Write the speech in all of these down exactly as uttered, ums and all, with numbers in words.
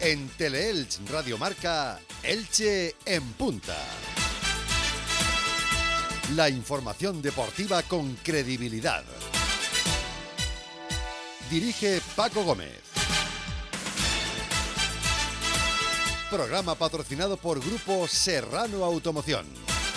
En Teleelch Radio Marca, Elche en punta. La información deportiva con credibilidad. Dirige Paco Gómez. Programa patrocinado por Grupo Serrano Automoción.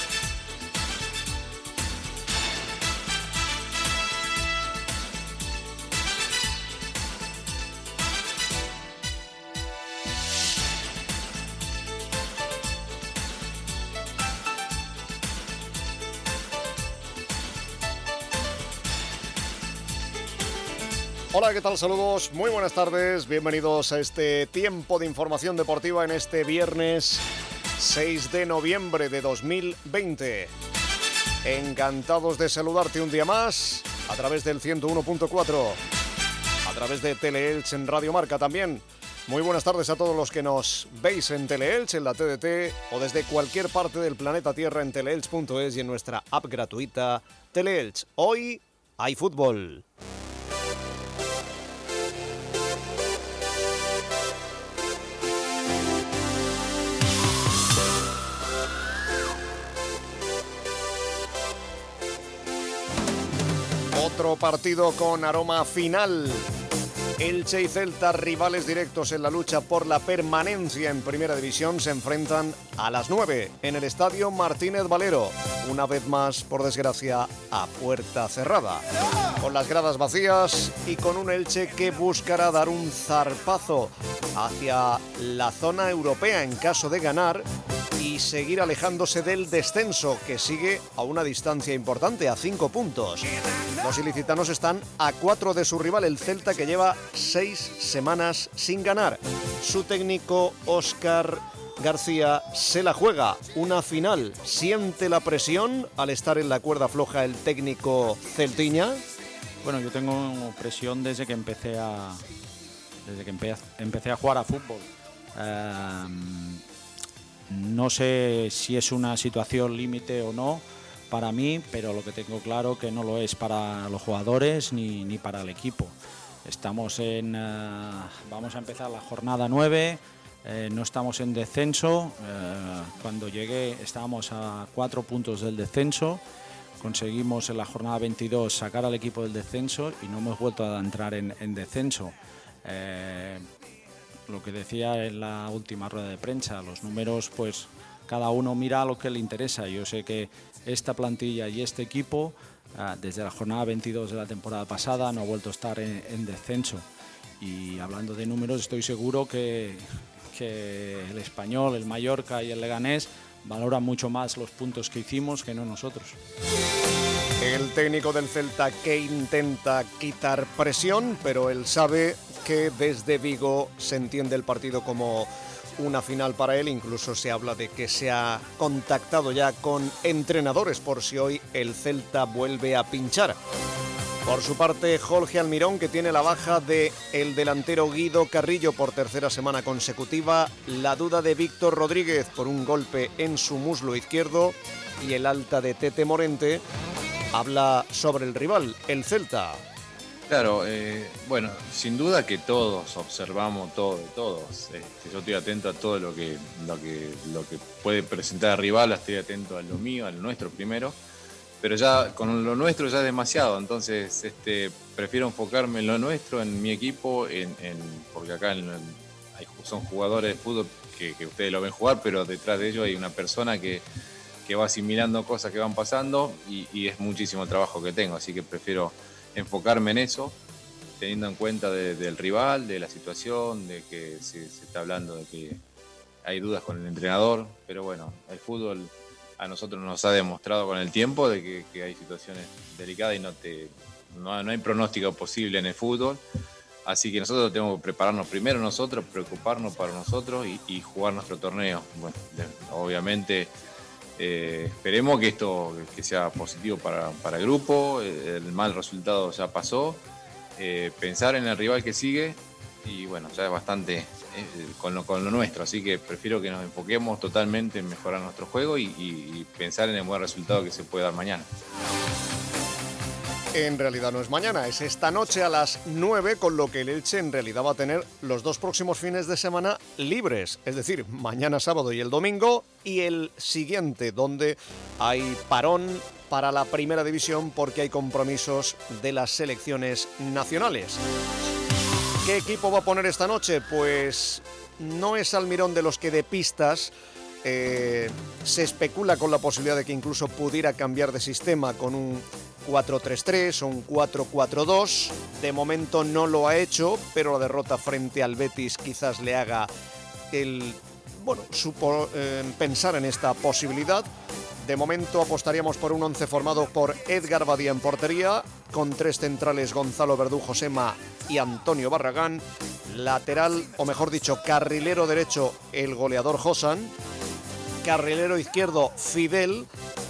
Hola, ¿qué tal? Saludos, muy buenas tardes, bienvenidos a este tiempo de información deportiva en este viernes seis de noviembre de dos mil veinte. Encantados de saludarte un día más a través del ciento uno punto cuatro, a través de Teleelch en Radio Marca también. Muy buenas tardes a todos los que nos veis en Teleelch, en la T D T o desde cualquier parte del planeta Tierra en teleelch punto es y en nuestra app gratuita Teleelch. Hoy hay fútbol. Otro partido con aroma final. Elche y Celta, rivales directos en la lucha por la permanencia en Primera División, se enfrentan a las nueve en el Estadio Martínez Valero. Una vez más, por desgracia, a puerta cerrada. Con las gradas vacías y con un Elche que buscará dar un zarpazo hacia la zona europea en caso de ganar y seguir alejándose del descenso, que sigue a una distancia importante, a cinco puntos. Los ilicitanos están a cuatro de su rival, el Celta, que lleva seis semanas sin ganar. Su técnico, Óscar García, se la juega. Una final. ¿Siente la presión al estar en la cuerda floja el técnico celtiña? Bueno, yo tengo presión desde que empecé a desde que empe- empecé a jugar a fútbol. Um, no sé si es una situación límite o no para mí, pero lo que tengo claro que no lo es para los jugadores ni, ni para el equipo. Estamos en uh, vamos a empezar la jornada nueve, eh, no estamos en descenso. Eh, cuando llegué estábamos a cuatro puntos del descenso. Conseguimos en la jornada veintidós sacar al equipo del descenso y no hemos vuelto a entrar en, en descenso. Eh, lo que decía en la última rueda de prensa, los números, pues cada uno mira lo que le interesa. Yo sé que esta plantilla y este equipo, eh, desde la jornada veintidós de la temporada pasada, no ha vuelto a estar en, en descenso. Y hablando de números, estoy seguro que, que el Español, el Mallorca y el Leganés valoran mucho más los puntos que hicimos que no nosotros. El técnico del Celta, que intenta quitar presión, pero él sabe que desde Vigo se entiende el partido como una final para él. Incluso se habla de que se ha contactado ya con entrenadores por si hoy el Celta vuelve a pinchar. Por su parte, Jorge Almirón, que tiene la baja de el delantero Guido Carrillo por tercera semana consecutiva, la duda de Víctor Rodríguez por un golpe en su muslo izquierdo y el alta de Tete Morente, habla sobre el rival, el Celta. Claro, eh, bueno, sin duda que todos observamos todo, todos. Este, yo estoy atento a todo lo que, lo que, lo que puede presentar el rival, estoy atento a lo mío, a lo nuestro primero, pero ya con lo nuestro ya es demasiado, entonces este, prefiero enfocarme en lo nuestro, en mi equipo, en, en, porque acá en, en, hay, son jugadores de fútbol que, que ustedes lo ven jugar, pero detrás de ellos hay una persona que, que va asimilando cosas que van pasando y, y es muchísimo el trabajo que tengo, así que prefiero enfocarme en eso, teniendo en cuenta de, del rival, de la situación, de que se, se está hablando de que hay dudas con el entrenador, pero bueno, el fútbol a nosotros nos ha demostrado con el tiempo de que, que hay situaciones delicadas y no, te, no, no hay pronóstico posible en el fútbol, así que nosotros tenemos que prepararnos primero nosotros, preocuparnos para nosotros y, y jugar nuestro torneo. Bueno, de, obviamente Eh, esperemos que esto que sea positivo para, para el grupo, el mal resultado ya pasó, eh, pensar en el rival que sigue y bueno, ya es bastante eh, con, lo, con lo nuestro, así que prefiero que nos enfoquemos totalmente en mejorar nuestro juego y, y, y pensar en el buen resultado que se puede dar mañana. En realidad no es mañana, es esta noche a las nueve, con lo que el Elche en realidad va a tener los dos próximos fines de semana libres, es decir, mañana sábado y el domingo, y el siguiente, donde hay parón para la primera división porque hay compromisos de las selecciones nacionales. ¿Qué equipo va a poner esta noche? Pues no es Almirón de los que de pistas. Eh, se especula con la posibilidad de que incluso pudiera cambiar de sistema con un cuatro tres tres o un cuatro cuatro dos. De momento no lo ha hecho, pero la derrota frente al Betis quizás le haga el, bueno, supo, eh, pensar en esta posibilidad. De momento apostaríamos por un once formado por Edgar Badía en portería, con tres centrales Gonzalo Verdú, Josema y Antonio Barragán. Lateral, o mejor dicho, carrilero derecho, el goleador Josan. Carrilero izquierdo, Fidel.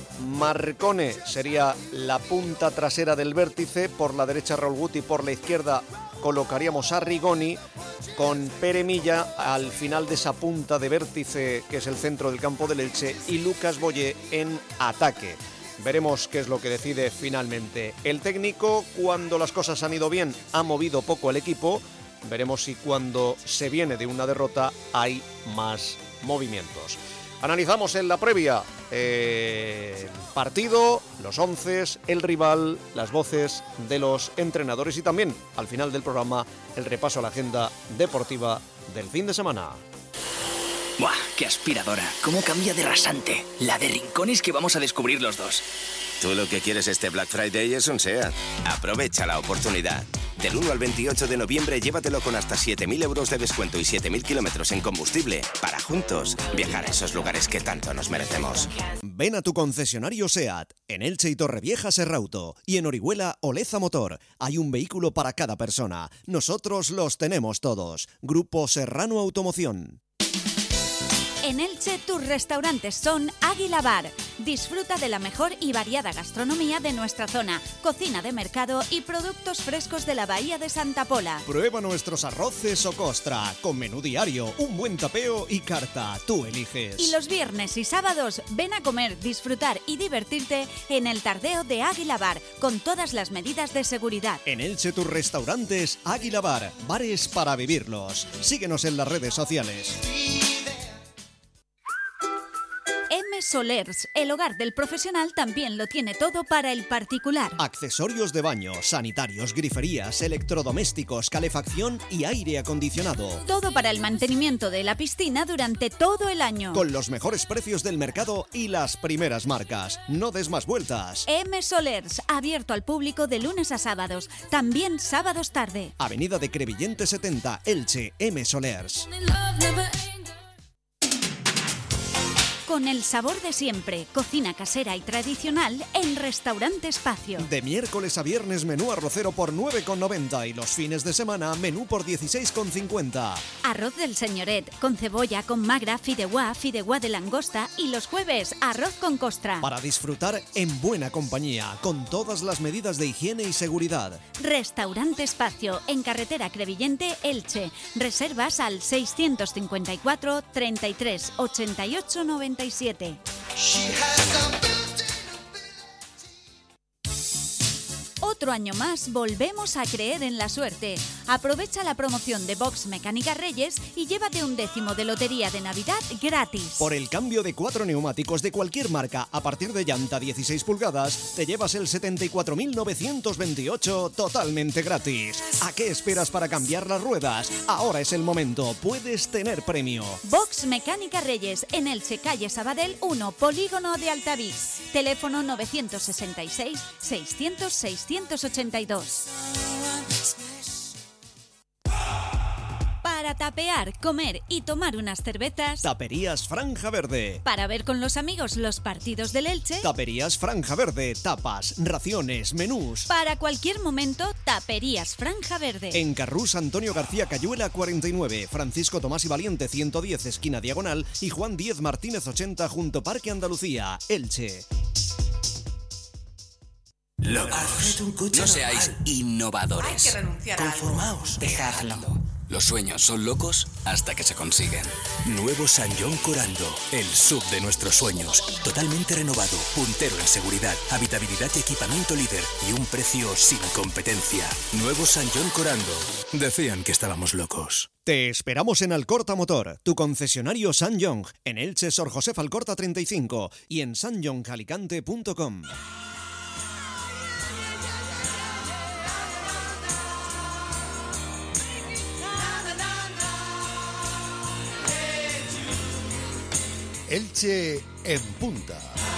Marcone sería la punta trasera del vértice. Por la derecha, Raúl Guti. Por la izquierda colocaríamos a Rigoni, con Pere Milla al final de esa punta de vértice que es el centro del campo del Elche, y Lucas Boyé en ataque. Veremos qué es lo que decide finalmente el técnico. Cuando las cosas han ido bien, ha movido poco el equipo. Veremos si cuando se viene de una derrota hay más movimientos. Analizamos en la previa eh, el partido, los once, el rival, las voces de los entrenadores y también, al final del programa, el repaso a la agenda deportiva del fin de semana. ¡Buah! ¡Qué aspiradora! ¿Cómo cambia de rasante? La de rincones que vamos a descubrir los dos. Tú lo que quieres este Black Friday es un SEAT. Aprovecha la oportunidad. Del uno al veintiocho de noviembre llévatelo con hasta siete mil euros de descuento y siete mil kilómetros en combustible para juntos viajar a esos lugares que tanto nos merecemos. Ven a tu concesionario SEAT, en Elche y Torrevieja Serrauto, y en Orihuela Oleza Motor. Hay un vehículo para cada persona. Nosotros los tenemos todos. Grupo Serrano Automoción. En Elche, tus restaurantes son Águila Bar. Disfruta de la mejor y variada gastronomía de nuestra zona, cocina de mercado y productos frescos de la bahía de Santa Pola. Prueba nuestros arroces o costra, con menú diario, un buen tapeo y carta. Tú eliges. Y los viernes y sábados, ven a comer, disfrutar y divertirte en el Tardeo de Águila Bar, con todas las medidas de seguridad. En Elche, tus restaurantes Águila Bar, bares para vivirlos. Síguenos en las redes sociales. M. Solers, el hogar del profesional, también lo tiene todo para el particular. Accesorios de baño, sanitarios, griferías, electrodomésticos, calefacción y aire acondicionado. Todo para el mantenimiento de la piscina durante todo el año. Con los mejores precios del mercado y las primeras marcas. No des más vueltas. M. Solers, abierto al público de lunes a sábados, también sábados tarde. Avenida de Crevillente setenta, Elche, M. Solers. Con el sabor de siempre, cocina casera y tradicional en Restaurante Espacio. De miércoles a viernes menú arrocero por nueve con noventa y los fines de semana menú por dieciséis con cincuenta. Arroz del señoret, con cebolla, con magra, fideuá, fideuá de langosta y los jueves arroz con costra. Para disfrutar en buena compañía, con todas las medidas de higiene y seguridad. Restaurante Espacio, en carretera Crevillente, Elche. Reservas al seiscientos cincuenta y cuatro, treinta y tres, ochenta y ocho, noventa y siete. Otro año más volvemos a creer en la suerte. Aprovecha la promoción de Box Mecánica Reyes y llévate un décimo de lotería de Navidad gratis. Por el cambio de cuatro neumáticos de cualquier marca a partir de llanta dieciséis pulgadas, te llevas el setenta y cuatro mil novecientos veintiocho totalmente gratis. ¿A qué esperas para cambiar las ruedas? Ahora es el momento, puedes tener premio. Box Mecánica Reyes, en Elche, calle Sabadell uno, Polígono de Altavix. Teléfono novecientos sesenta y seis, seiscientos, seiscientos ochenta y dos. Para tapear, comer y tomar unas cervezas. Taperías Franja Verde. Para ver con los amigos los partidos del Elche. Taperías Franja Verde. Tapas, raciones, menús. Para cualquier momento, Taperías Franja Verde. En Carrús Antonio García Cayuela cuarenta y nueve, Francisco Tomás y Valiente ciento diez, esquina Diagonal, y Juan Díez Martínez ochenta, junto Parque Andalucía, Elche. Locos, no seáis innovadores. Hay que renunciar a algo. Conformaos, dejadlo. Los sueños son locos hasta que se consiguen. Nuevo Sanyong Corando, el sub de nuestros sueños. Totalmente renovado, puntero en seguridad, habitabilidad y equipamiento líder y un precio sin competencia. Nuevo Sanyong Corando. Decían que estábamos locos. Te esperamos en Alcorta Motor, tu concesionario Sanyong, en Elche Sor José Alcorta treinta y cinco y en sanyong alicante punto com. Elche en punta.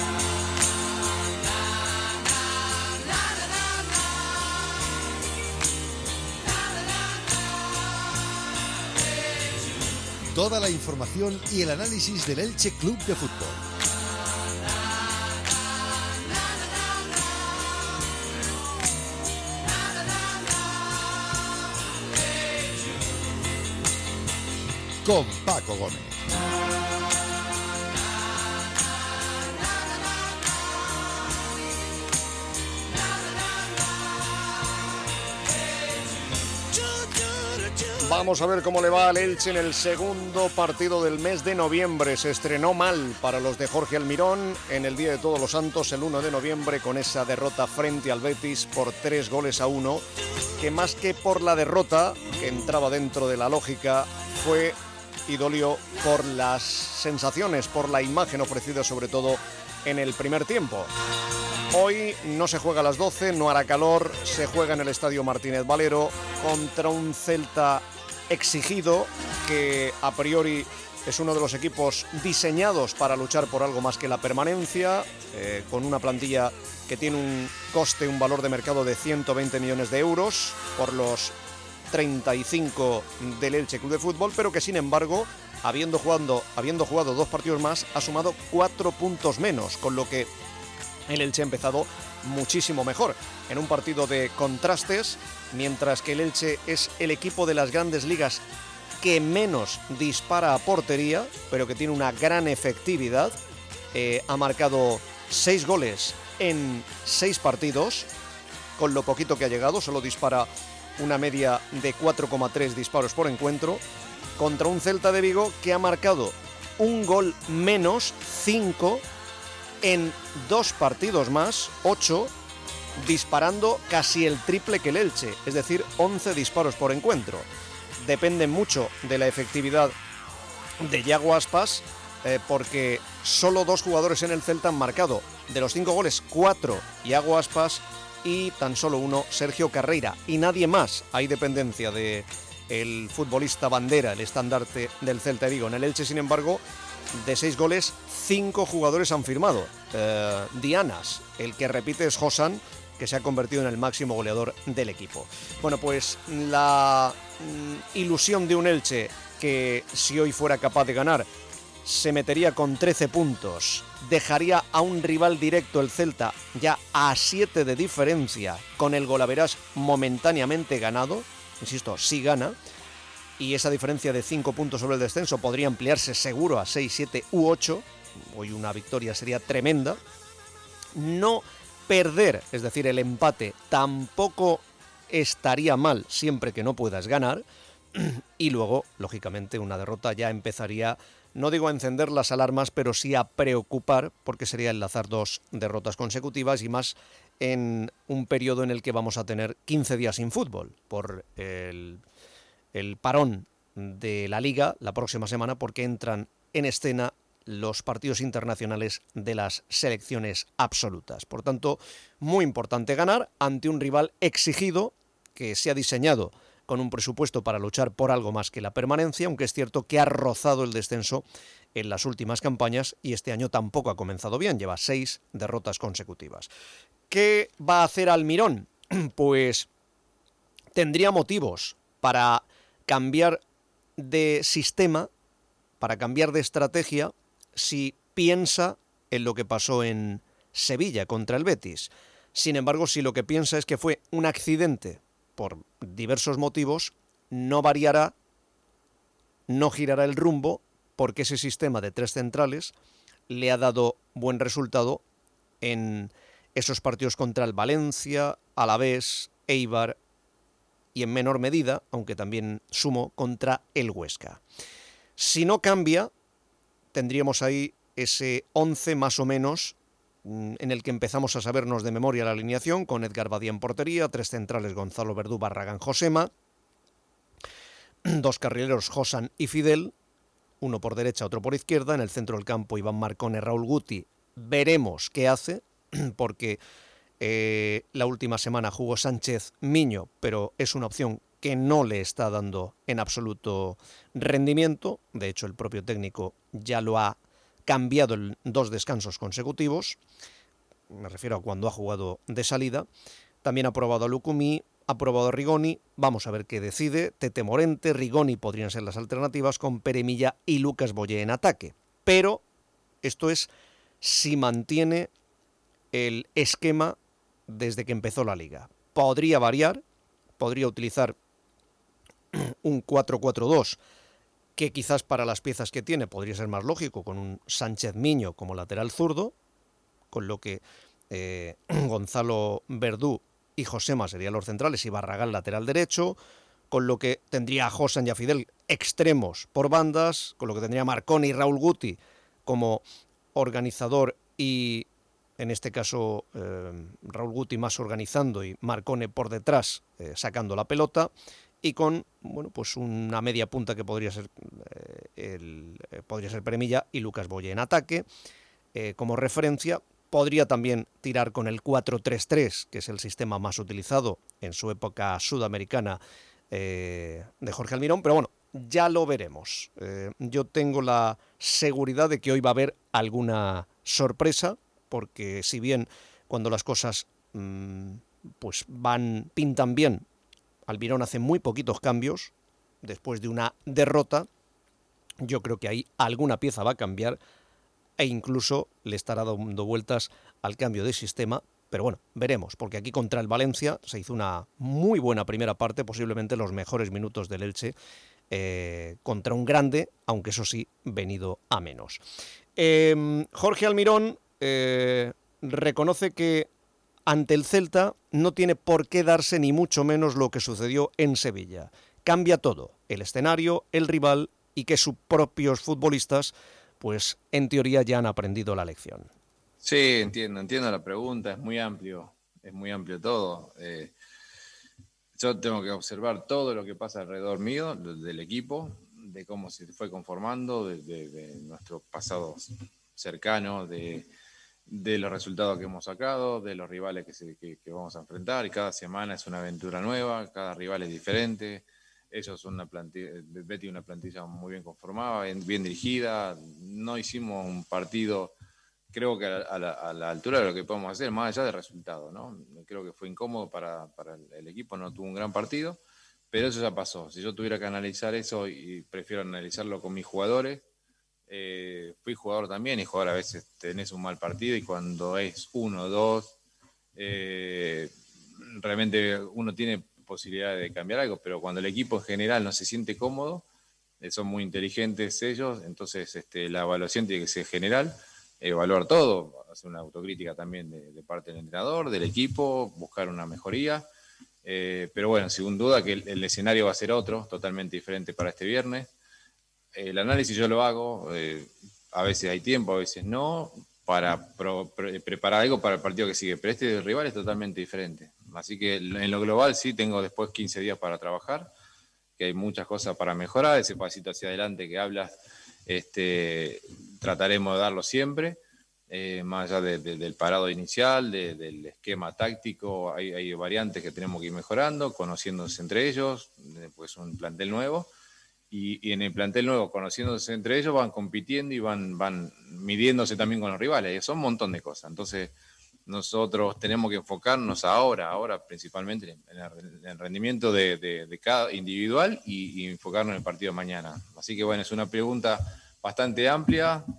Toda la información y el análisis del Elche Club de Fútbol. Con Paco Gómez. Vamos a ver cómo le va al Elche en el segundo partido del mes de noviembre. Se estrenó mal para los de Jorge Almirón en el Día de Todos los Santos, el uno de noviembre, con esa derrota frente al Betis por tres goles a uno, que más que por la derrota, que entraba dentro de la lógica, fue y dolió por las sensaciones, por la imagen ofrecida sobre todo en el primer tiempo. Hoy no se juega a las doce, no hará calor, se juega en el Estadio Martínez Valero contra un Celta exigido que a priori es uno de los equipos diseñados para luchar por algo más que la permanencia, eh, con una plantilla que tiene un coste, un valor de mercado de ciento veinte millones de euros por los treinta y cinco del Elche Club de Fútbol, pero que sin embargo, habiendo jugado, habiendo jugado dos partidos más, ha sumado cuatro puntos menos, con lo que el Elche ha empezado muchísimo mejor, en un partido de contrastes, mientras que el Elche es el equipo de las grandes ligas que menos dispara a portería, pero que tiene una gran efectividad. Eh, ha marcado seis goles en seis partidos, con lo poquito que ha llegado, solo dispara una media de cuatro coma tres disparos por encuentro, contra un Celta de Vigo que ha marcado un gol menos, cinco, en dos partidos más, ocho, disparando casi el triple que el Elche, es decir, once disparos por encuentro. Depende mucho de la efectividad de Yago Aspas, eh, porque solo dos jugadores en el Celta han marcado. De los cinco goles, cuatro Yago Aspas y tan solo uno Sergio Carreira. Y nadie más. Hay dependencia de el futbolista bandera, el estandarte del Celta de Vigo. En el Elche, sin embargo, de seis goles, cinco jugadores han firmado. Eh, Dianas, el que repite es Josan, que se ha convertido en el máximo goleador del equipo. Bueno, pues la mm, ilusión de un Elche que, si hoy fuera capaz de ganar, se metería con trece puntos, dejaría a un rival directo, el Celta, ya a siete de diferencia, con el golaveras momentáneamente ganado, insisto, si gana, y esa diferencia de cinco puntos sobre el descenso podría ampliarse seguro a seis, siete u ocho, hoy una victoria sería tremenda. No perder, es decir, el empate, tampoco estaría mal siempre que no puedas ganar, y luego, lógicamente, una derrota ya empezaría, no digo a encender las alarmas, pero sí a preocupar, porque sería enlazar dos derrotas consecutivas y más en un periodo en el que vamos a tener quince días sin fútbol, por el, el parón de la Liga la próxima semana, porque entran en escena los partidos internacionales de las selecciones absolutas. Por tanto, muy importante ganar ante un rival exigido que se ha diseñado con un presupuesto para luchar por algo más que la permanencia, aunque es cierto que ha rozado el descenso en las últimas campañas y este año tampoco ha comenzado bien, lleva seis derrotas consecutivas. ¿Qué va a hacer Almirón? Pues tendría motivos para cambiar de sistema, para cambiar de estrategia, si piensa en lo que pasó en Sevilla contra el Betis. Sin embargo, si lo que piensa es que fue un accidente por diversos motivos, no variará, no girará el rumbo, porque ese sistema de tres centrales le ha dado buen resultado en esos partidos contra el Valencia, Alavés, Eibar y en menor medida, aunque también sumo, contra el Huesca. Si no cambia, tendríamos ahí ese once más o menos en el que empezamos a sabernos de memoria la alineación, con Edgar Badía en portería, tres centrales Gonzalo Verdú, Barragán, Josema, dos carrileros Josan y Fidel, uno por derecha, otro por izquierda, en el centro del campo Iván Marcone, Raúl Guti. Veremos qué hace, porque eh, la última semana jugó Sánchez Miño, pero es una opción que no le está dando en absoluto rendimiento. De hecho, el propio técnico ya lo ha cambiado en dos descansos consecutivos, me refiero a cuando ha jugado de salida. También ha probado a Lucumí, ha probado a Rigoni, vamos a ver qué decide. Tete Morente, Rigoni podrían ser las alternativas, con Pere Milla y Lucas Boyé en ataque. Pero esto es si mantiene el esquema desde que empezó la liga. Podría variar, podría utilizar un cuatro cuatro dos, que quizás para las piezas que tiene podría ser más lógico, con un Sánchez Miño como lateral zurdo, con lo que eh, Gonzalo Verdú y Josema serían los centrales y Barragán lateral derecho, con lo que tendría a Josan y a Fidel extremos por bandas, con lo que tendría a Marconi y Raúl Guti como organizador y, en este caso, eh, Raúl Guti más organizando y Marcone por detrás eh, sacando la pelota, y con, bueno, pues una media punta que podría ser eh, el, eh, podría ser Pere Milla y Lucas Boyé en ataque. Eh, como referencia, podría también tirar con el cuatro tres tres, que es el sistema más utilizado en su época sudamericana eh, de Jorge Almirón, pero bueno, ya lo veremos. Eh, yo tengo la seguridad de que hoy va a haber alguna sorpresa, porque si bien cuando las cosas mmm, pues van, pintan bien, Almirón hace muy poquitos cambios después de una derrota, yo creo que ahí alguna pieza va a cambiar e incluso le estará dando vueltas al cambio de sistema, pero bueno, veremos, porque aquí contra el Valencia se hizo una muy buena primera parte, posiblemente los mejores minutos del Elche, eh, contra un grande, aunque eso sí, venido a menos. Eh, Jorge Almirón eh, reconoce que ante el Celta no tiene por qué darse ni mucho menos lo que sucedió en Sevilla. Cambia todo, el escenario, el rival, y que sus propios futbolistas, pues en teoría ya han aprendido la lección. Sí, entiendo, entiendo la pregunta, es muy amplio, es muy amplio todo. Eh, yo tengo que observar todo lo que pasa alrededor mío, del equipo, de cómo se fue conformando, de, de, de nuestro pasado cercano, de... de los resultados que hemos sacado, de los rivales que, se, que, que vamos a enfrentar, y cada semana es una aventura nueva, cada rival es diferente. Ellos son una plantilla, Betty una plantilla muy bien conformada, bien, bien dirigida. No hicimos un partido, creo que a la, a la altura de lo que podemos hacer, más allá del resultado, ¿no? Creo que fue incómodo para, para el equipo, no tuvo un gran partido, pero eso ya pasó. Si yo tuviera que analizar eso, y prefiero analizarlo con mis jugadores, Eh, fui jugador también, y jugador a veces tenés un mal partido, y cuando es uno o dos, eh, realmente uno tiene posibilidad de cambiar algo, pero cuando el equipo en general no se siente cómodo, eh, son muy inteligentes ellos, entonces este, la evaluación tiene que ser general, evaluar todo, hacer una autocrítica también de, de parte del entrenador, del equipo, buscar una mejoría, eh, pero bueno, sin duda que el, el escenario va a ser otro, totalmente diferente para este viernes. El análisis yo lo hago, eh, a veces hay tiempo, a veces no, para pro, pre, preparar algo para el partido que sigue, pero este rival es totalmente diferente. Así que en lo global sí tengo después quince días para trabajar, que hay muchas cosas para mejorar, ese pasito hacia adelante que hablas, este, trataremos de darlo siempre, eh, más allá de, de, del parado inicial, de, del esquema táctico, hay, hay variantes que tenemos que ir mejorando, conociéndose entre ellos, pues un plantel nuevo. Y, y en el plantel nuevo, conociéndose entre ellos, van compitiendo y van, van midiéndose también con los rivales. Son un montón de cosas. Entonces, nosotros tenemos que enfocarnos ahora, ahora principalmente en el, en el rendimiento de, de, de cada individual, y, y enfocarnos en el partido de mañana. Así que bueno, es una pregunta bastante amplia.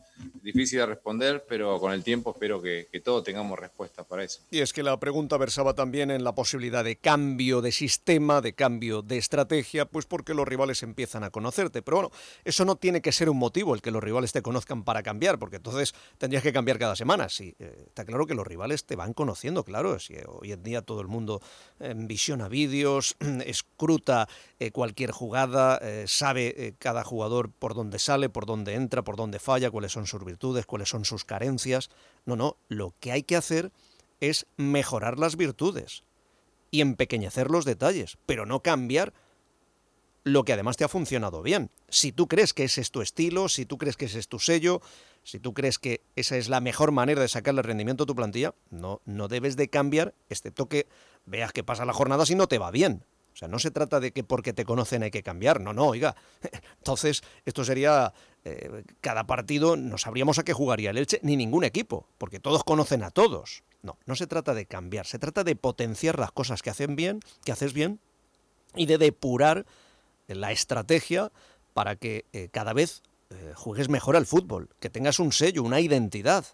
difícil de responder, pero con el tiempo espero que, que todos tengamos respuestas para eso. Y es que la pregunta versaba también en la posibilidad de cambio de sistema, de cambio de estrategia, pues porque los rivales empiezan a conocerte. Pero bueno, eso no tiene que ser un motivo el que los rivales te conozcan para cambiar, porque entonces tendrías que cambiar cada semana. Sí, eh, está claro que los rivales te van conociendo, claro. Si hoy en día todo el mundo eh, visiona vídeos, escruta eh, cualquier jugada, eh, sabe eh, cada jugador por dónde sale, por dónde entra, por dónde falla, cuáles son sus virtudes, cuáles son sus carencias. No, no, lo que hay que hacer es mejorar las virtudes y empequeñecer los detalles, pero no cambiar lo que además te ha funcionado bien. Si tú crees que ese es tu estilo, si tú crees que ese es tu sello, si tú crees que esa es la mejor manera de sacarle rendimiento a tu plantilla, no, no debes de cambiar, excepto que veas que pasa la jornada si no te va bien. O sea, no se trata de que porque te conocen hay que cambiar, no, no, oiga. Entonces, esto sería, eh, cada partido no sabríamos a qué jugaría el Elche, ni ningún equipo, porque todos conocen a todos. No, no se trata de cambiar, se trata de potenciar las cosas que hacen bien, que haces bien, y de depurar la estrategia para que eh, cada vez eh, juegues mejor al fútbol, que tengas un sello, una identidad.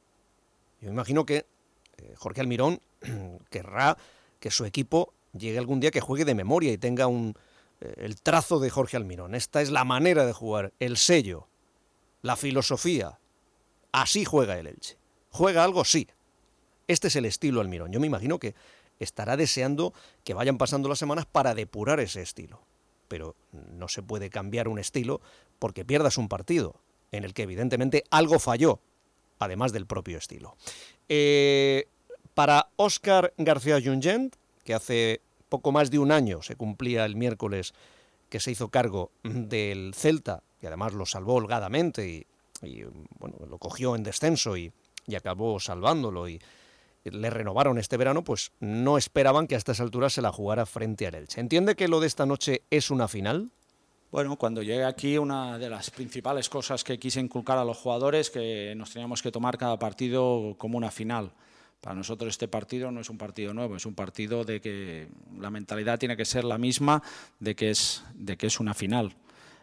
Yo imagino que eh, Jorge Almirón querrá que su equipo llegue algún día que juegue de memoria y tenga un, eh, el trazo de Jorge Almirón. Esta es la manera de jugar, el sello, la filosofía. Así juega el Elche. ¿Juega algo? Sí. Este es el estilo Almirón. Yo me imagino que estará deseando que vayan pasando las semanas para depurar ese estilo. Pero no se puede cambiar un estilo porque pierdas un partido en el que evidentemente algo falló, además del propio estilo. Eh, para Óscar García Junyent, que hace poco más de un año se cumplía el miércoles que se hizo cargo del Celta, y además lo salvó holgadamente y, y bueno, lo cogió en descenso y, y acabó salvándolo y le renovaron este verano, pues no esperaban que a estas alturas se la jugara frente al Elche. ¿Entiende que lo de esta noche es una final? Bueno, cuando llegué aquí, una de las principales cosas que quise inculcar a los jugadores que nos teníamos que tomar cada partido como una final. Para nosotros este partido no es un partido nuevo, es un partido de que la mentalidad tiene que ser la misma de que es, de que es una final.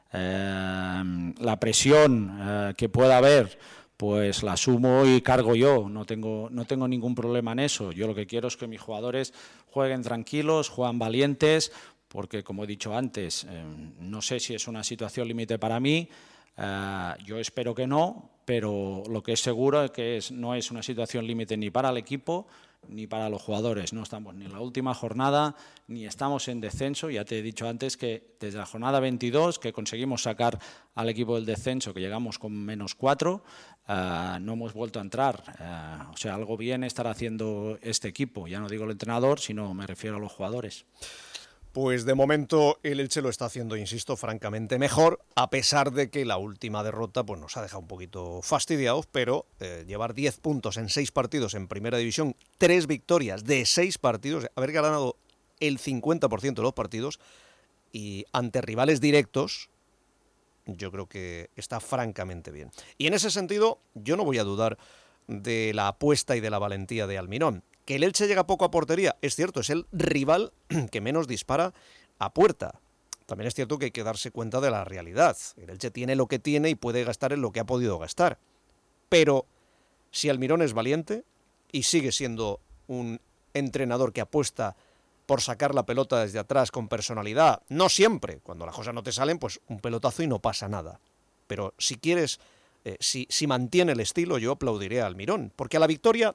Eh, la presión eh, que pueda haber, pues la asumo y cargo yo, no tengo, no tengo ningún problema en eso. Yo lo que quiero es que mis jugadores jueguen tranquilos, jueguen valientes, porque como he dicho antes, eh, no sé si es una situación límite para mí, eh, yo espero que no, pero lo que es seguro es que es, no es una situación límite ni para el equipo ni para los jugadores. No estamos ni en la última jornada, ni estamos en descenso. Ya te he dicho antes que desde la jornada veintidós, que conseguimos sacar al equipo del descenso, que llegamos con menos cuatro, uh, no hemos vuelto a entrar. Uh, o sea, algo bien estará haciendo este equipo. Ya no digo el entrenador, sino me refiero a los jugadores. Pues de momento el Elche lo está haciendo, insisto, francamente mejor, a pesar de que la última derrota pues, nos ha dejado un poquito fastidiados, pero eh, llevar diez puntos en seis partidos en Primera División, tres victorias de seis partidos, haber ganado el cincuenta por ciento de los partidos y ante rivales directos, yo creo que está francamente bien. Y en ese sentido, yo no voy a dudar de la apuesta y de la valentía de Almirón. Que el Elche llega poco a portería, es cierto, es el rival que menos dispara a puerta. También es cierto que hay que darse cuenta de la realidad. El Elche tiene lo que tiene y puede gastar en lo que ha podido gastar. Pero si Almirón es valiente y sigue siendo un entrenador que apuesta por sacar la pelota desde atrás con personalidad, no siempre, cuando las cosas no te salen, pues un pelotazo y no pasa nada. Pero si quieres, eh, si, si mantiene el estilo, yo aplaudiré a Almirón, porque a la victoria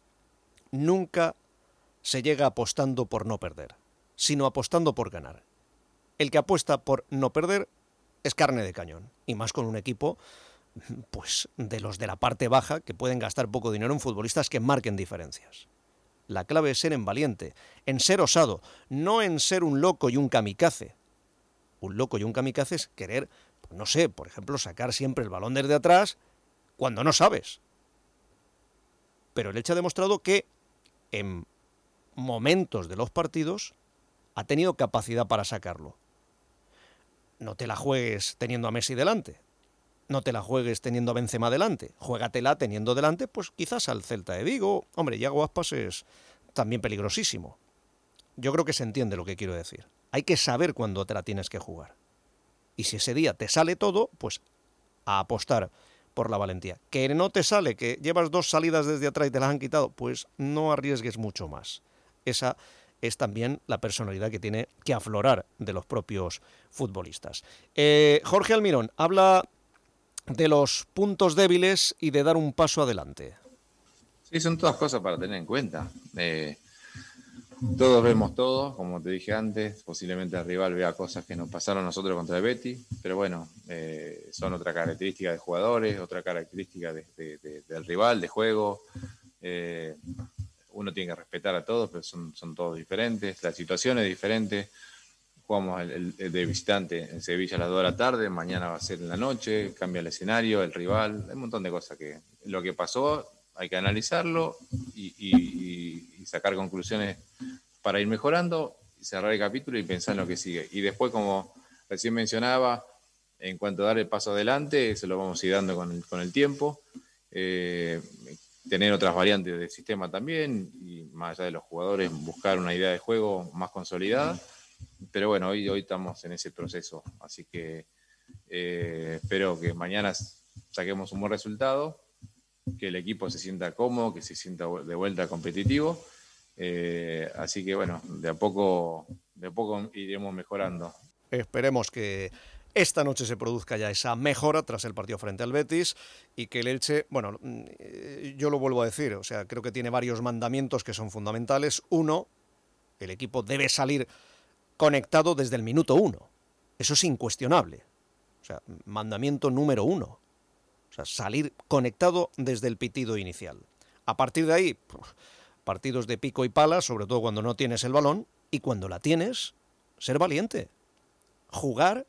nunca se llega apostando por no perder, sino apostando por ganar. El que apuesta por no perder es carne de cañón, y más con un equipo pues de los de la parte baja que pueden gastar poco dinero en futbolistas que marquen diferencias. La clave es ser en valiente, en ser osado, no en ser un loco y un kamikaze. Un loco y un kamikaze es querer, pues no sé, por ejemplo, sacar siempre el balón desde atrás cuando no sabes. Pero el Elche ha demostrado que en momentos de los partidos ha tenido capacidad para sacarlo. No te la juegues teniendo a Messi delante, no te la juegues teniendo a Benzema delante, juégatela teniendo delante, pues quizás al Celta de Vigo. Hombre, Iago Aspas es también peligrosísimo. Yo creo que se entiende lo que quiero decir. Hay que saber cuándo te la tienes que jugar. Y si ese día te sale todo, pues a apostar por la valentía. Que no te sale, que llevas dos salidas desde atrás y te las han quitado, pues no arriesgues mucho más. Esa es también la personalidad que tiene que aflorar de los propios futbolistas. Eh, Jorge Almirón habla de los puntos débiles y de dar un paso adelante. Sí, son todas cosas para tener en cuenta. Eh, todos vemos todo, como te dije antes, posiblemente el rival vea cosas que nos pasaron a nosotros contra el Betis, pero bueno, eh, son otra característica de jugadores, otra característica de, de, de, del rival, de juego. Eh, uno tiene que respetar a todos, pero son, son todos diferentes, la situación es diferente. Jugamos el, el de visitante en Sevilla a las dos de la tarde, mañana va a ser en la noche, cambia el escenario, el rival, hay un montón de cosas que lo que pasó hay que analizarlo y, y, y sacar conclusiones para ir mejorando, cerrar el capítulo y pensar en lo que sigue. Y después, como recién mencionaba, en cuanto a dar el paso adelante, eso lo vamos a ir dando con el, con el tiempo. Eh, tener otras variantes del sistema también y más allá de los jugadores, buscar una idea de juego más consolidada. Pero bueno, hoy, hoy estamos en ese proceso, así que eh, espero que mañana saquemos un buen resultado, que el equipo se sienta cómodo, que se sienta de vuelta competitivo, eh, así que bueno, de a poco, de a poco iremos mejorando. Esperemos que esta noche se produzca ya esa mejora tras el partido frente al Betis y que el Elche, bueno, yo lo vuelvo a decir, o sea, creo que tiene varios mandamientos que son fundamentales. Uno, el equipo debe salir conectado desde el minuto uno. Eso es incuestionable. O sea, mandamiento número uno. O sea, salir conectado desde el pitido inicial. A partir de ahí, partidos de pico y pala, sobre todo cuando no tienes el balón, y cuando la tienes, ser valiente. Jugar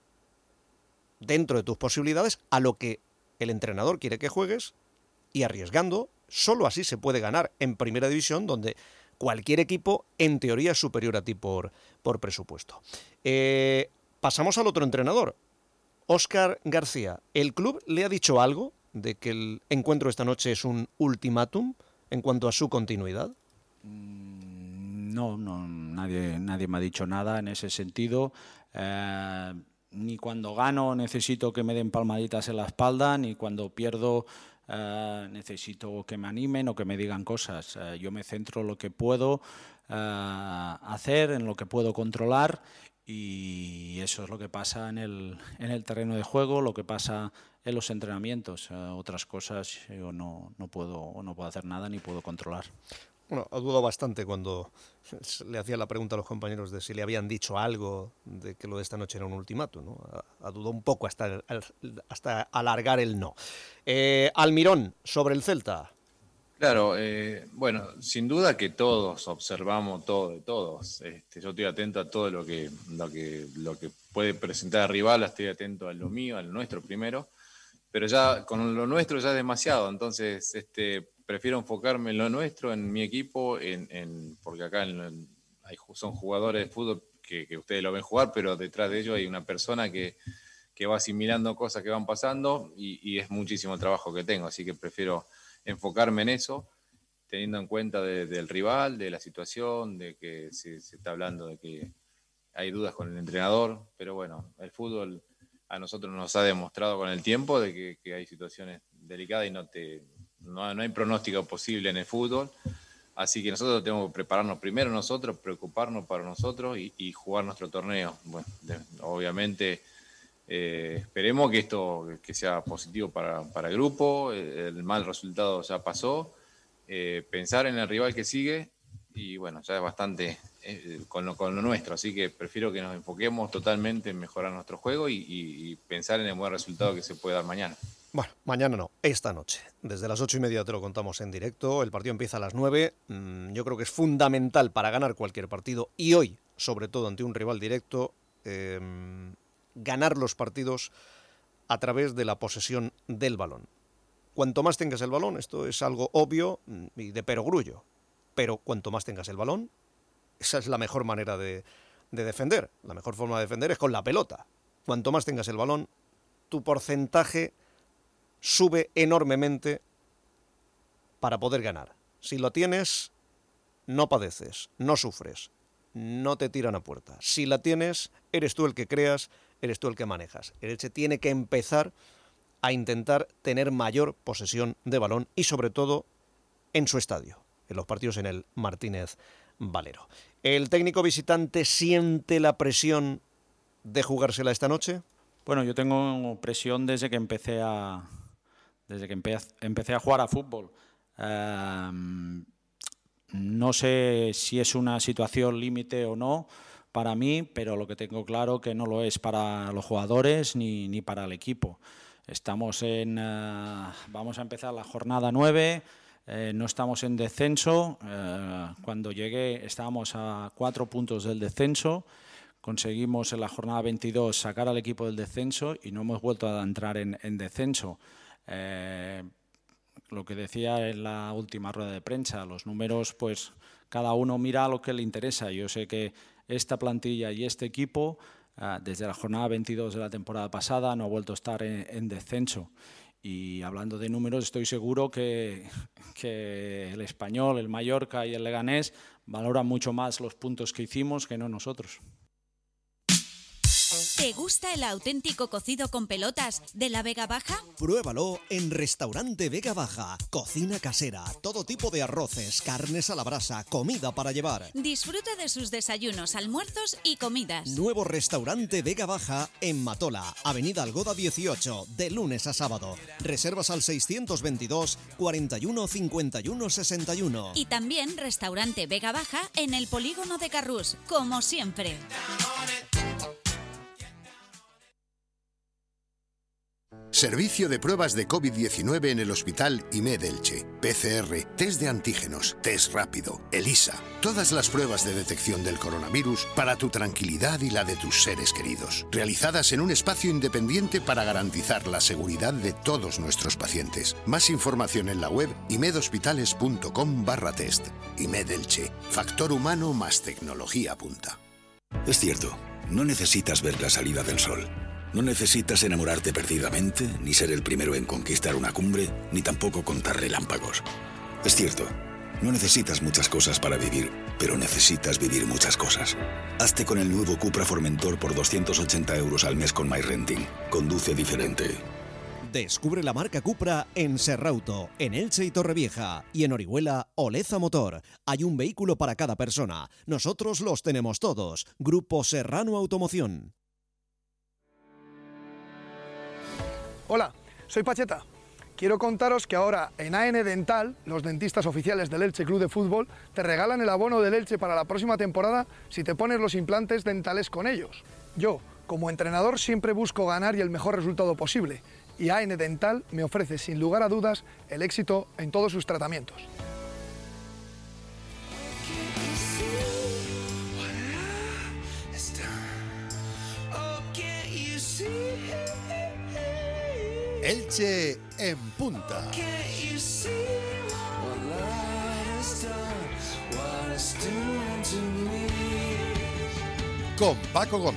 dentro de tus posibilidades a lo que el entrenador quiere que juegues y arriesgando. Solo así se puede ganar en Primera División, donde cualquier equipo, en teoría, es superior a ti por, por presupuesto. Eh, pasamos al otro entrenador, Óscar García. ¿El club le ha dicho algo de que el encuentro esta noche es un ultimátum en cuanto a su continuidad? No, no nadie, nadie me ha dicho nada en ese sentido. Eh, ni cuando gano necesito que me den palmaditas en la espalda, ni cuando pierdo Uh, necesito que me animen o que me digan cosas. Uh, yo me centro en lo que puedo uh, hacer, en lo que puedo controlar, y eso es lo que pasa en el, en el terreno de juego, lo que pasa en los entrenamientos. Uh, otras cosas yo no, no, puedo, no puedo hacer nada ni puedo controlar. Bueno, ha dudado bastante cuando le hacía la pregunta a los compañeros de si le habían dicho algo de que lo de esta noche era un ultimátum, ¿no? Ha, ha dudado un poco hasta, hasta alargar el no. Eh, Almirón, sobre el Celta. Claro, eh, bueno, sin duda que todos observamos todo de todos. Este, yo estoy atento a todo lo que, lo que, lo que puede presentar el rival, estoy atento a lo mío, a lo nuestro primero, pero ya con lo nuestro ya es demasiado, entonces este, prefiero enfocarme en lo nuestro, en mi equipo, en, en, porque acá en, en, hay, son jugadores de fútbol que, que ustedes lo ven jugar, pero detrás de ellos hay una persona que, que va asimilando cosas que van pasando y, y es muchísimo trabajo que tengo, así que prefiero enfocarme en eso, teniendo en cuenta de, del rival, de la situación, de que se, se está hablando de que hay dudas con el entrenador, pero bueno, el fútbol a nosotros nos ha demostrado con el tiempo de que, que hay situaciones delicadas y no, te, no, no hay pronóstico posible en el fútbol, así que nosotros tenemos que prepararnos primero nosotros, preocuparnos para nosotros y, y jugar nuestro torneo. Bueno, de, obviamente eh, esperemos que esto que sea positivo para, para el grupo, el mal resultado ya pasó, eh, pensar en el rival que sigue y bueno, ya es bastante eh, con, lo, con lo nuestro, así que prefiero que nos enfoquemos totalmente en mejorar nuestro juego y, y, y pensar en el buen resultado que se puede dar mañana. Bueno, mañana no, esta noche. Desde las ocho y media te lo contamos en directo, el partido empieza a las nueve, yo creo que es fundamental para ganar cualquier partido y hoy, sobre todo ante un rival directo, eh, ganar los partidos a través de la posesión del balón. Cuanto más tengas el balón, esto es algo obvio y de perogrullo, pero cuanto más tengas el balón, esa es la mejor manera de, de defender. La mejor forma de defender es con la pelota. Cuanto más tengas el balón, tu porcentaje sube enormemente para poder ganar. Si lo tienes, no padeces, no sufres, no te tiran a puerta. Si la tienes, eres tú el que creas, eres tú el que manejas. El Elche tiene que empezar a intentar tener mayor posesión de balón y sobre todo en su estadio, en los partidos en el Martínez Valero. ¿El técnico visitante siente la presión de jugársela esta noche? Bueno, yo tengo presión desde que empecé a desde que empe empecé a jugar a fútbol. Eh, no sé si es una situación límite o no para mí, pero lo que tengo claro que no lo es para los jugadores ni, ni para el equipo. Estamos en, uh, vamos a empezar la jornada nueve, eh, no estamos en descenso. Eh, cuando llegué estábamos a cuatro puntos del descenso. Conseguimos en la jornada veintidós sacar al equipo del descenso y no hemos vuelto a entrar en, en descenso. Eh, lo que decía en la última rueda de prensa, los números, pues cada uno mira lo que le interesa. Yo sé que esta plantilla y este equipo, uh, desde la jornada veintidós de la temporada pasada, no ha vuelto a estar en, en descenso. Y hablando de números, estoy seguro que, que el Español, el Mallorca y el Leganés valoran mucho más los puntos que hicimos que no nosotros. ¿Te gusta el auténtico cocido con pelotas de la Vega Baja? Pruébalo en Restaurante Vega Baja. Cocina casera, todo tipo de arroces, carnes a la brasa, comida para llevar. Disfruta de sus desayunos, almuerzos y comidas. Nuevo Restaurante Vega Baja en Matola, Avenida Algoda dieciocho, de lunes a sábado. Reservas al seiscientos veintidós, cuarenta y uno, cincuenta y uno, sesenta y uno. Y también Restaurante Vega Baja en el Polígono de Carrús, como siempre. Servicio de pruebas de COVID diecinueve en el Hospital I M E D Elche. P C R, test de antígenos, test rápido, ELISA. Todas las pruebas de detección del coronavirus para tu tranquilidad y la de tus seres queridos. Realizadas en un espacio independiente para garantizar la seguridad de todos nuestros pacientes. Más información en la web imedhospitales.com barra test. I M E D Elche. Factor humano más tecnología punta. Es cierto, no necesitas ver la salida del sol. No necesitas enamorarte perdidamente, ni ser el primero en conquistar una cumbre, ni tampoco contar relámpagos. Es cierto, no necesitas muchas cosas para vivir, pero necesitas vivir muchas cosas. Hazte con el nuevo Cupra Formentor por doscientos ochenta euros al mes con MyRenting. Conduce diferente. Descubre la marca Cupra en Serrauto, en Elche y Torrevieja, y en Orihuela, Oleza Motor. Hay un vehículo para cada persona. Nosotros los tenemos todos. Grupo Serrano Automoción. Hola, soy Pacheta. Quiero contaros que ahora en A N Dental, los dentistas oficiales del Elche Club de Fútbol, te regalan el abono del Elche para la próxima temporada si te pones los implantes dentales con ellos. Yo, como entrenador, siempre busco ganar y el mejor resultado posible, y A N Dental me ofrece sin lugar a dudas el éxito en todos sus tratamientos. Elche en punta. Con Paco Gómez.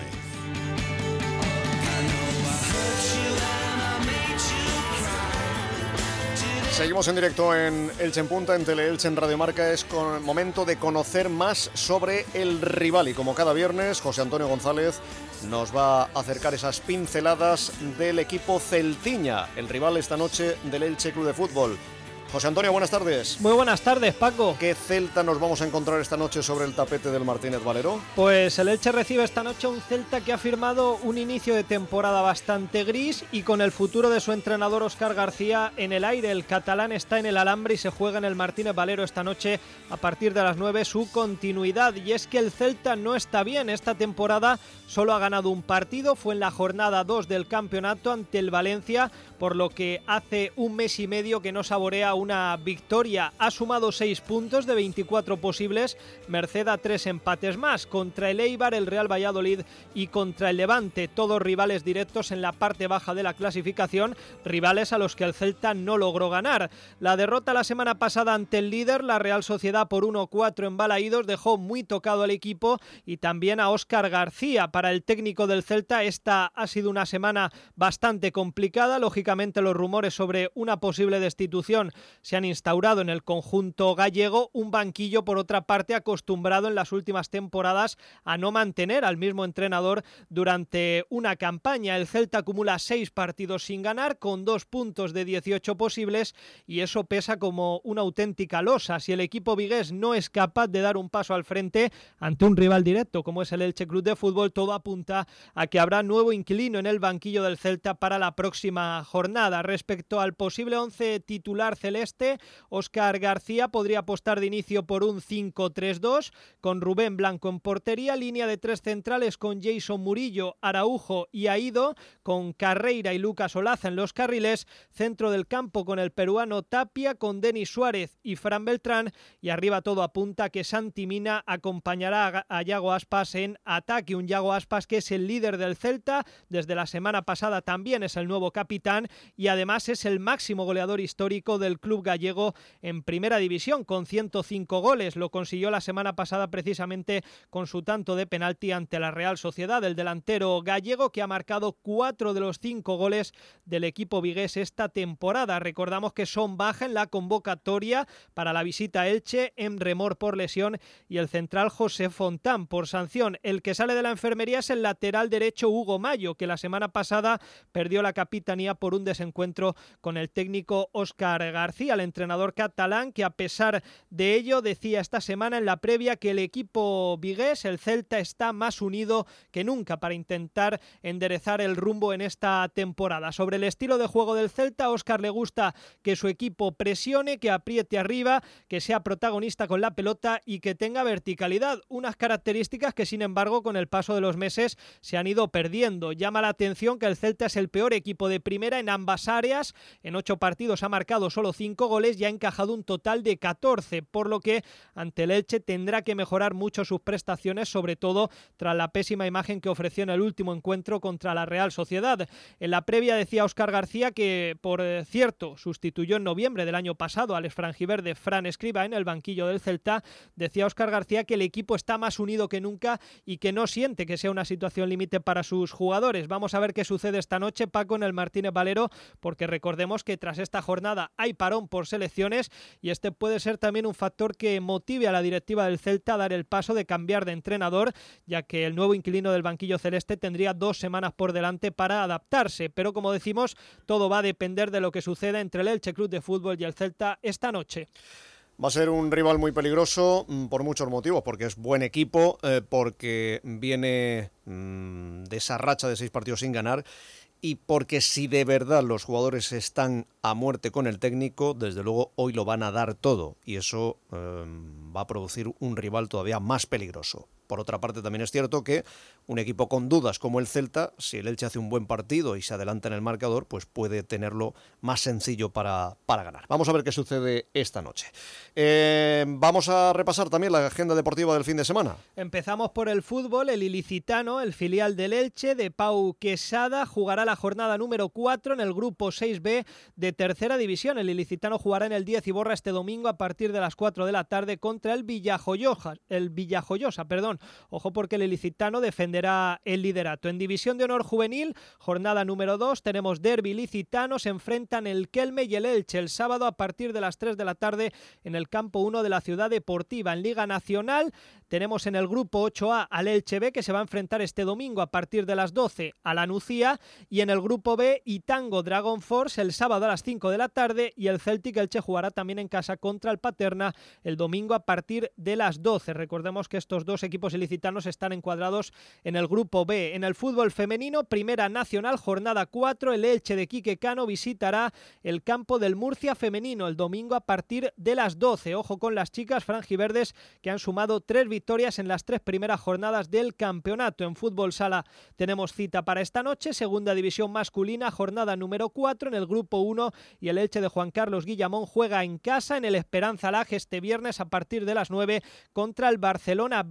Seguimos en directo en Elche en Punta, en Teleelche, en Radio Marca. Es con momento de conocer más sobre el rival y como cada viernes, José Antonio González nos va a acercar esas pinceladas del equipo celtiña, el rival esta noche del Elche Club de Fútbol. José Antonio, buenas tardes. Muy buenas tardes, Paco. ¿Qué Celta nos vamos a encontrar esta noche sobre el tapete del Martínez Valero? Pues el Elche recibe esta noche a un Celta que ha firmado un inicio de temporada bastante gris y con el futuro de su entrenador Óscar García en el aire. El catalán está en el alambre y se juega en el Martínez Valero esta noche a partir de las nueve su continuidad. Y es que el Celta no está bien esta temporada, solo ha ganado un partido, fue en la jornada dos del campeonato ante el Valencia, por lo que hace un mes y medio que no saborea una victoria. Ha sumado seis puntos de veinticuatro posibles, merced a tres empates más, contra el Eibar, el Real Valladolid y contra el Levante, todos rivales directos en la parte baja de la clasificación, rivales a los que el Celta no logró ganar. La derrota la semana pasada ante el líder, la Real Sociedad, por uno cuatro en Balaídos, dejó muy tocado al equipo y también a Óscar García. Para el técnico del Celta esta ha sido una semana bastante complicada, lógicamente los rumores sobre una posible destitución se han instaurado en el conjunto gallego, un banquillo por otra parte acostumbrado en las últimas temporadas a no mantener al mismo entrenador durante una campaña. El Celta acumula seis partidos sin ganar con dos puntos de dieciocho posibles y eso pesa como una auténtica losa. Si el equipo vigués no es capaz de dar un paso al frente ante un rival directo como es el Elche Club de Fútbol, todo apunta a que habrá nuevo inquilino en el banquillo del Celta para la próxima jornada. Respecto al posible once titular celeste, Óscar García podría apostar de inicio por un cinco tres dos con Rubén Blanco en portería, línea de tres centrales con Jason Murillo, Araujo y Aido, con Carreira y Lucas Olaza en los carriles, centro del campo con el peruano Tapia, con Denis Suárez y Fran Beltrán, y arriba todo apunta a que Santi Mina acompañará a Yago Aspas en ataque, un Yago Aspas que es el líder del Celta, desde la semana pasada también es el nuevo capitán y además es el máximo goleador histórico del club gallego en primera división con ciento cinco goles, lo consiguió la semana pasada precisamente con su tanto de penalti ante la Real Sociedad, el delantero gallego que ha marcado cuatro de los cinco goles del equipo vigués esta temporada. Recordamos que son baja en la convocatoria para la visita a Elche, Emre Mor por lesión y el central José Fontán por sanción. El que sale de la enfermería es el lateral derecho Hugo Mayo, que la semana pasada perdió la capitanía por un desencuentro con el técnico Óscar García, el entrenador catalán, que a pesar de ello decía esta semana en la previa que el equipo vigués, el Celta, está más unido que nunca para intentar enderezar el rumbo en esta temporada. Sobre el estilo de juego del Celta, a Óscar le gusta que su equipo presione, que apriete arriba, que sea protagonista con la pelota y que tenga verticalidad, unas características que sin embargo con el paso de los meses se han ido perdiendo. Llama la atención que el Celta es el peor equipo de primera en ambas áreas, en ocho partidos ha marcado solo cinco goles y ha encajado un total de catorce, por lo que ante el Elche tendrá que mejorar mucho sus prestaciones, sobre todo tras la pésima imagen que ofreció en el último encuentro contra la Real Sociedad. En la previa decía Óscar García que, por cierto, sustituyó en noviembre del año pasado al esfrangiverde Fran Escribá en el banquillo del Celta. Decía Óscar García que el equipo está más unido que nunca y que no siente que sea una situación límite para sus jugadores. Vamos a ver qué sucede esta noche, Paco, en el Martínez Valero, porque recordemos que tras esta jornada hay parón por selecciones y este puede ser también un factor que motive a la directiva del Celta a dar el paso de cambiar de entrenador, ya que el nuevo inquilino del banquillo celeste tendría dos semanas por delante para adaptarse. Pero como decimos, todo va a depender de lo que suceda entre el Elche Club de Fútbol y el Celta esta noche. Va a ser un rival muy peligroso por muchos motivos, porque es buen equipo, eh, porque viene mmm, de esa racha de seis partidos sin ganar y porque si de verdad los jugadores están a muerte con el técnico, desde luego hoy lo van a dar todo y eso eh, va a producir un rival todavía más peligroso. Por otra parte, también es cierto que un equipo con dudas como el Celta, si el Elche hace un buen partido y se adelanta en el marcador, pues puede tenerlo más sencillo para, para ganar. Vamos a ver qué sucede esta noche. Eh, vamos a repasar también la agenda deportiva del fin de semana. Empezamos por el fútbol. El Ilicitano, el filial del Elche, de Pau Quesada, jugará la jornada número cuatro en el grupo seis B de tercera división. El Ilicitano jugará en el Díez Iborra este domingo a partir de las cuatro de la tarde contra el Villajoyosa, el Villajoyosa, perdón. Ojo porque el ilicitano defenderá el liderato. En División de Honor Juvenil, jornada número dos, tenemos derbi ilicitano, se enfrentan el Kelme y el Elche el sábado a partir de las tres de la tarde en el campo uno de la Ciudad Deportiva. En Liga Nacional tenemos en el grupo ocho A al Elche B, que se va a enfrentar este domingo a partir de las doce a la Nucía, y en el grupo B Itango Dragon Force el sábado a las cinco de la tarde, y el Celtic Elche jugará también en casa contra el Paterna el domingo a partir de las doce. Recordemos que estos dos equipos ilicitanos están encuadrados en el grupo B. En el fútbol femenino, Primera Nacional, jornada cuatro, el Elche de Quique Cano visitará el campo del Murcia femenino el domingo a partir de las doce. Ojo con las chicas franjiverdes, que han sumado tres victorias en las tres primeras jornadas del campeonato. En fútbol sala tenemos cita para esta noche, segunda división masculina, jornada número cuatro en el grupo uno, y el Elche de Juan Carlos Guillamón juega en casa en el Esperanza Laje este viernes a partir de las nueve contra el Barcelona B.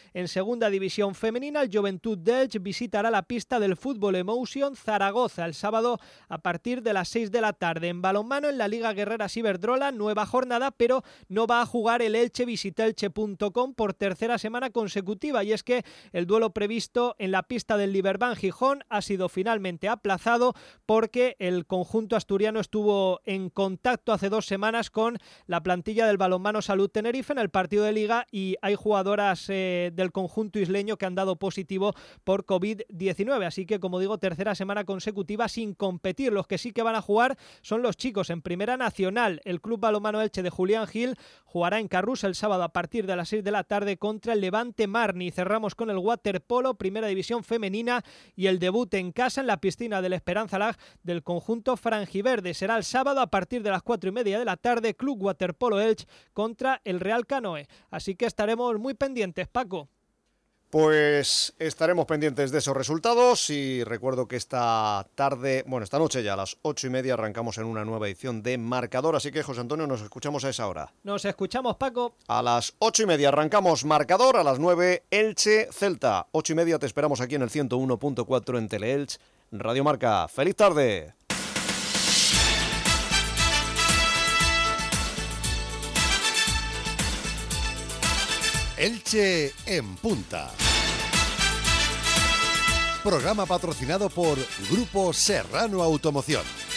En segunda división femenina, el Joventut d'Elche visitará la pista del Fútbol Emotion Zaragoza el sábado a partir de las seis de la tarde. En balonmano, en la Liga Guerreras Iberdrola, nueva jornada, pero no va a jugar el Elche Visitelche punto com por tercera semana consecutiva, y es que el duelo previsto en la pista del Liberbank Gijón ha sido finalmente aplazado porque el conjunto asturiano estuvo en contacto hace dos semanas con la plantilla del Balonmano Salud Tenerife en el partido de Liga, y hay jugadoras eh, del conjunto isleño que han dado positivo por covid diecinueve, así que, como digo, tercera semana consecutiva sin competir. Los que sí que van a jugar son los chicos en Primera Nacional. El Club Balonmano Elche de Julián Gil jugará en Carrús el sábado a partir de las seis de la tarde contra el Levante Marni. Cerramos con el waterpolo, Primera División femenina, y el debut en casa en la piscina del Esperanza Lag del conjunto franjiverde. Será el sábado a partir de las cuatro y media de la tarde, Club Waterpolo Elche contra el Real Canoe. Así que estaremos muy pendientes, Paco. Pues estaremos pendientes de esos resultados, y recuerdo que esta tarde, bueno, esta noche ya a las ocho y media arrancamos en una nueva edición de Marcador, así que, José Antonio, nos escuchamos a esa hora. Nos escuchamos, Paco. A las ocho y media arrancamos Marcador, a las nueve Elche Celta. Ocho y media te esperamos aquí en el ciento uno punto cuatro en Teleelch Radio Marca. ¡Feliz tarde! Elche en punta. Programa patrocinado por Grupo Serrano Automoción.